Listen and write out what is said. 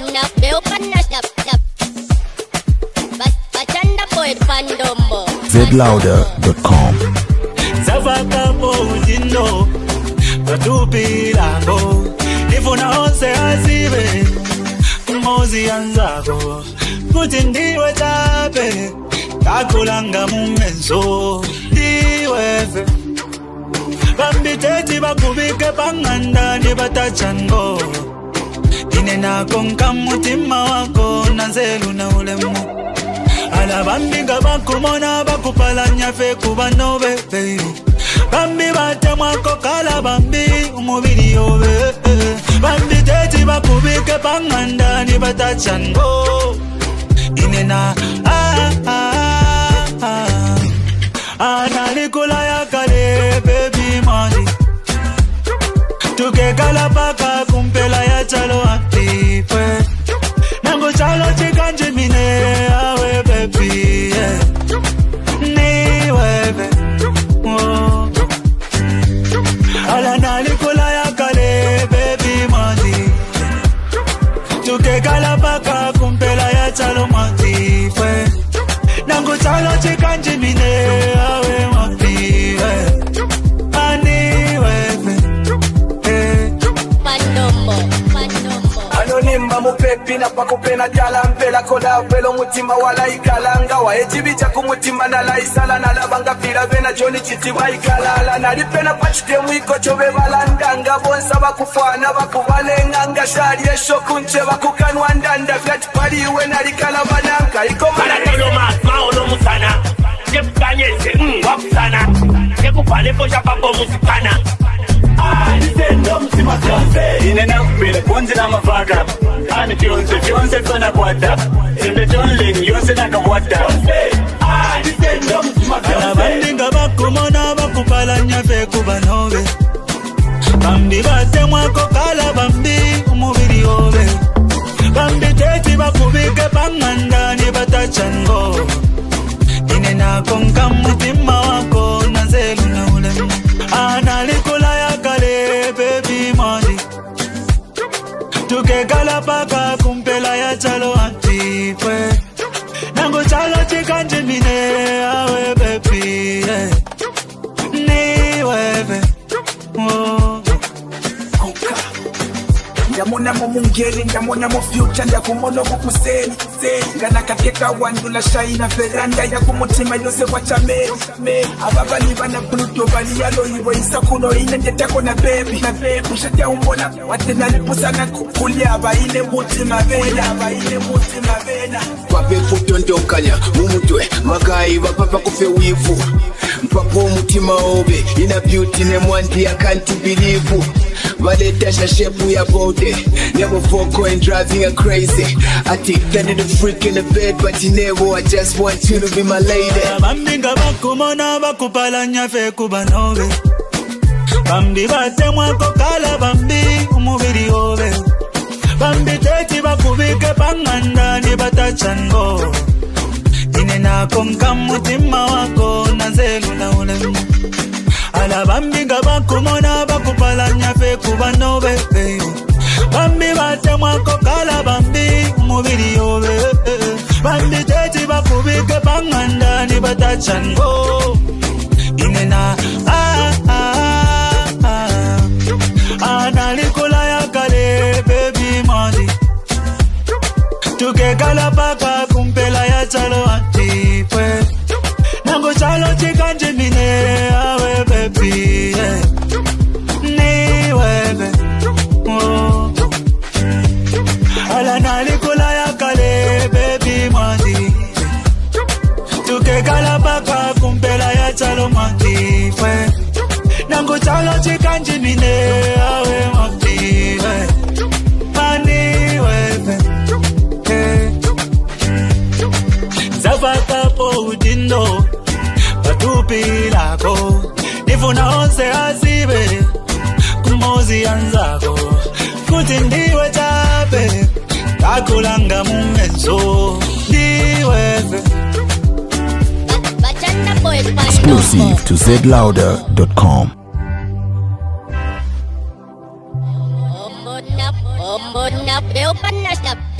zlouder.com. Zavaka Bodino, Batupilango, Ifuna Onse Azibe, Mozi Anzago, Kutindiwe Tabe, Kakulanga Mumenso, Diwefe, Bambiteti Bakubike Panganda, Nibatachango, Inena Konka Mutima Wako, Nazelu na ulemu. Ala bambi ngabakumona bakupalanya fe kubano bebe bambi batemwa kokala bambi umubiri yobe bambi teti bakubike panganda ni batachango inena analikula ya kale baby money tukekala paka kumpela ya chalo aktipe nango chalo chikanje mine awe baby yeah. Ni webe oh. Ala nalikula ya kale baby mandi tukekala paka kumpela ya chalo matife nango chalo chikanje mine awe mandi yeah. Ani webe Anonimba mupepi na pakupena jala mpela koda velo mutima wala ikalanga wa ejibicha kumutima na laisala na labanga pila vena joni chitiwa ikalala na lipena pachite mwiko chobe balandanga bonsa bakufana bakubalenganga shari eshoku nche bakukanwa ndanda flati paliwe na likala bananka ikomana Toloma maono musana Jepukanyese wakusana Jekupane posha papo musikana Nitendo msima fiance Inena kupile kunzi na mafaka Ani fiance fana kwata Sinde tonling yonse na kamwata Nitendo msima fiance Alabandi nga bakumona bakupalanya fe kubanobe Bambi batemwa kokala bambi umubiri yobe Bambi teti bakubike panganda ni batachango Inena konka mutima wako nazelu na ulemu Analikula ya kale baby money tukekala paka kumpela ya chalo antipe nango chalo chikanje mine awe baby yeah. Ni webe oh. Ndamona mu mungeri, ndamona mu future, ndakumono kukuseni ngana kakeka wandula shaina veranda ya kumutima yose wachameri ababali bana pluto bali yalo ibo isakuno ine ndetako na baby mshati umbona watena lipusana kulia abaine mutima vena pape futontokanya mumutwe magayi bapapa kufe wivu mpapo mutima obe ina beauty ne mwandi I can't believe Valeta shepu ya bode never vocal and driving her crazy I think that the freak in the bed but you never I just want you to be my lady Bambi nga bakumona bakupalanya fe kubanobe Bambi batemwa kokala bambi umubiri yobe Bambi teti bakubike panganda ni batachango Inena konka mutima wako nazelu na ulemu Ala bambi nga bakumona bakupalanya fe kubanobe Bambi batemwa kokala bambi umubiri yobe Bambi teti bakubike panganda ni batachango Inena analikula ya kale baby money tukekala paka kumpela ya chalo antipe nango chalo chikanje mine awe baby yeah. Ni webe oh. Ala nalikula ya kale baby money tukekala paka kumpela ya chalo antipe nango chalo chikanje mine awe antipe Mani webe Zavaka Bodino Batupilako Ifuna onse azibe Kumozi anzago Kutindiwe tabe Kakulanga mumenso Diwefe Exclusive to zlouder.com. Ombon na,